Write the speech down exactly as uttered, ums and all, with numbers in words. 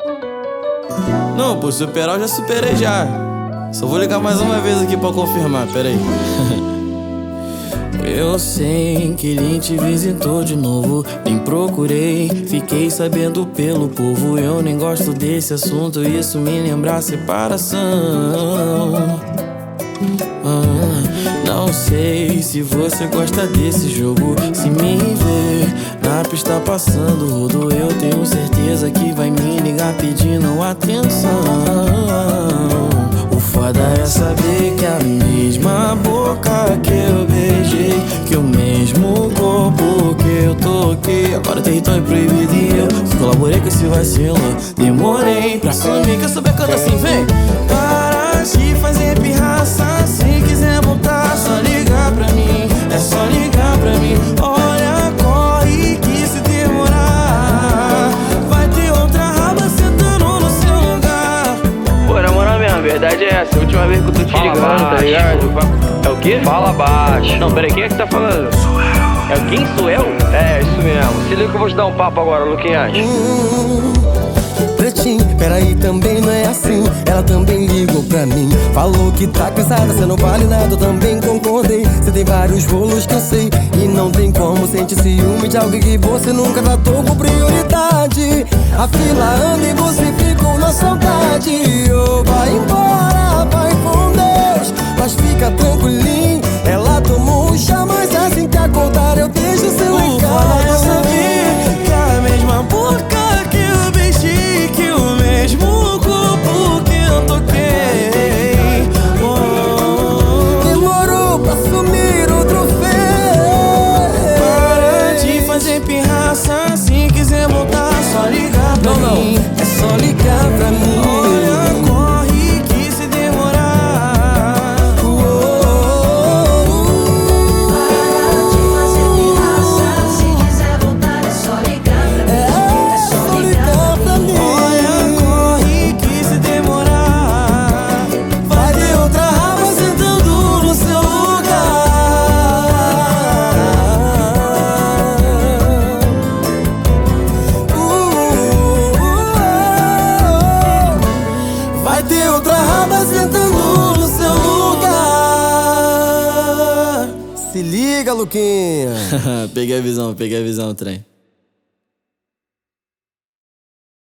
Não, pô, superar eu já superei já. Só vou ligar mais uma vez aqui pra confirmar, pera aí. Eu sei que ele te visitou de novo, nem procurei, fiquei sabendo pelo povo. Eu nem gosto desse assunto, isso me lembra a separação. ah, Não sei se você gosta desse jogo. Se me ver na pista passando rodo, eu tenho certeza que vai me ligar pedindo atenção. O foda é saber que a mesma boca que eu beijei, que o mesmo corpo que eu toquei, agora território proibido e eu só colaborei com esse vacilo. Demorei pra sumir, que eu souber cantar assim, vem. Para de fazer pirraça, se quiser voltar, só ligar pra mim, é só ligar pra mim. Olha, corre que se demorar, vai ter outra raba sentando no seu lugar. Pô, na moral mesmo, a verdade é essa. A última vez que eu tô te ligando, tá ligado? É o quê? Fala baixo. Não, peraí, quem é que tá falando? É o quem? Suel? É, isso mesmo. Se liga que eu vou te dar um papo agora, Luquinhas. Hum, Pretinho, peraí, também não é assim. Ela também ligou pra mim, falou que tá cansada, cê não vale nada, eu também concordei. Cê tem vários rolos que eu sei, e não tem como sentir ciúme de alguém que você nunca tratou com prioridade. A fila anda e você ficou na saudade. Oh, vai embora, vai com Deus, mas fica tranquilinho. Ela tomou um chá, mas assim que acordar eu deixo seu recado. Eu sabia que a mesma boca que eu beijei, que o mesmo corpo que eu toquei. Oh, demorou pra sumir outro feio. para de fazer pirraça, se quiser voltar, só ligar pra Não, não, mim. é só ligar pra mim. Olha, corre que se demorar. Oh, oh, oh. Para de fazer pirraça, se quiser voltar é só ligar pra mim. É só ligar pra mim. Olha, corre que se demorar, vai ter outra raba sentando no seu lugar. Vai ter outra raba sentando no seu lugar. Se liga, Luquinha. Peguei a visão, peguei a visão, trem.